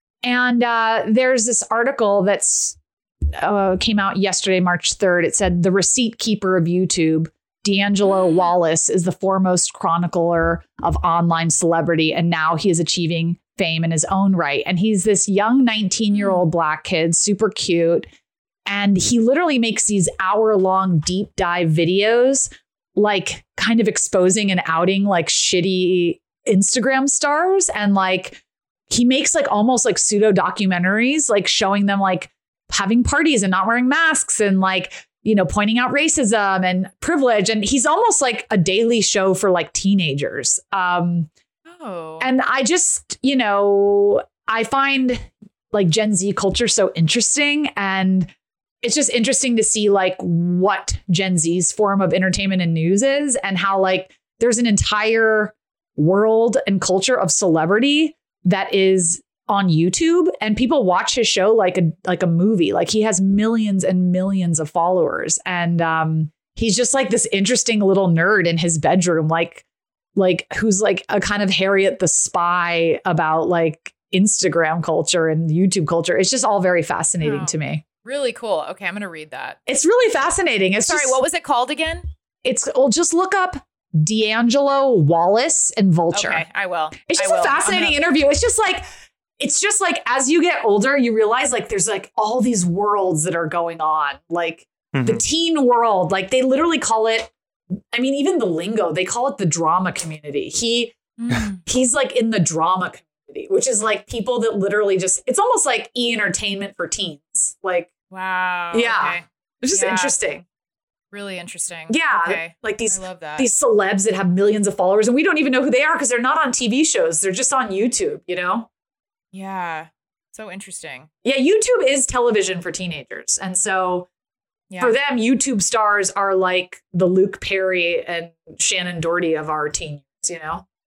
And uh, there's this article that's uh, came out yesterday, March third. It said the receipt keeper of YouTube, D'Angelo Wallace, is the foremost chronicler of online celebrity, and now he is achieving fame in his own right. And he's this young nineteen-year-old black kid, super cute. And he literally makes these hour-long deep dive videos, like kind of exposing and outing like shitty Instagram stars. And like he makes like almost like pseudo documentaries, like showing them like having parties and not wearing masks and like, you know, pointing out racism and privilege. And he's almost like a daily show for like teenagers. Um, Oh. and I just, you know, I find like Gen Z culture so interesting. And it's just interesting to see like what Gen Z's form of entertainment and news is and how like there's an entire world and culture of celebrity that is on YouTube and people watch his show like a like a movie. Like he has millions and millions of followers. And um, he's just like this interesting little nerd in his bedroom, like like who's like a kind of Harriet the Spy about like Instagram culture and YouTube culture. It's just all very fascinating Oh. to me. Really cool. Okay, I'm gonna read that. It's really fascinating. It's Sorry, just, what was it called again? it's well, just look up D'Angelo Wallace and Vulture. Okay, I will. It's I just will. a fascinating I'm gonna- interview. It's just like it's just like as you get older, you realize like there's like all these worlds that are going on. Like Mhm. the teen world, like they literally call it. I mean, even the lingo, they call it the drama community. He Mm. he's like in the drama community, which is like people that literally just it's almost like e-entertainment for teens. Like Wow. Yeah. Okay. it's just Yeah. interesting. Really interesting. Yeah. Okay. Like these I love that. these celebs that have millions of followers and we don't even know who they are because they're not on T V shows. They're just on YouTube, you know? Yeah. So interesting. Yeah, YouTube is television for teenagers. And so Yeah. for them, YouTube stars are like the Luke Perry and Shannon Doherty of our teen years, you know?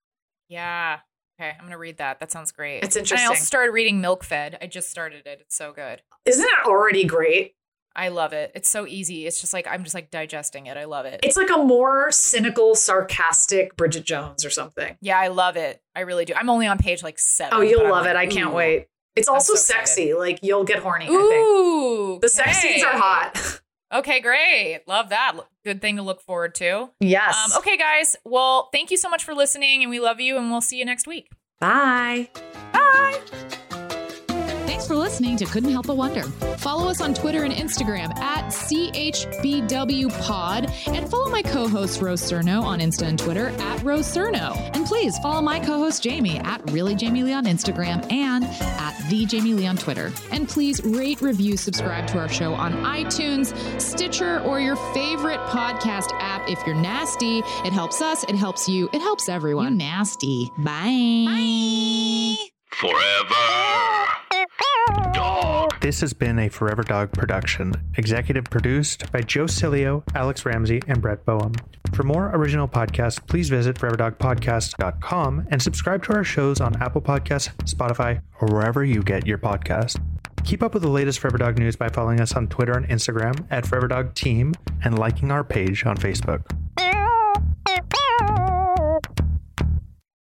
Yeah. Okay, I'm gonna read that. That sounds great. It's And I interesting. also started reading Milk Fed. I just started it. It's so good. Isn't it already great? I love it. It's so easy. It's just like I'm just like digesting it. I love it. It's like a more cynical, sarcastic Bridget Jones or something. Yeah, I love it. I really do. I'm only on page like seven. Oh, you'll but I'm love like, it. I can't ooh. wait. It's also so excited. sexy. Like you'll get horny, I think. Ooh, The sex okay. scenes are hot. Okay, great. Love that. Good thing to look forward to. Yes. Um, okay, guys. Well, thank you so much for listening, and we love you, and we'll see you next week. Bye. Bye. Thanks for listening to Couldn't Help But Wonder. Follow us on Twitter and Instagram at C H B W Pod, and follow my co-host Rose Cerno on Insta and Twitter at Rose Cerno. And please follow my co-host Jamie at Really Jamie Lee on Instagram and at The Jamie Lee on Twitter. And please rate, review, subscribe to our show on iTunes, Stitcher, or your favorite podcast app. If you're nasty, it helps us, it helps you, it helps everyone. You nasty. Bye. Bye. Forever Dog. This has been a Forever Dog production, executive produced by Joe Cilio, Alex Ramsey, and Brett Boehm. For more original podcasts, please visit forever dog podcast dot com and subscribe to our shows on Apple Podcasts, Spotify, or wherever you get your podcasts. Keep up with the latest Forever Dog news by following us on Twitter and Instagram at Forever Dog Team and liking our page on Facebook.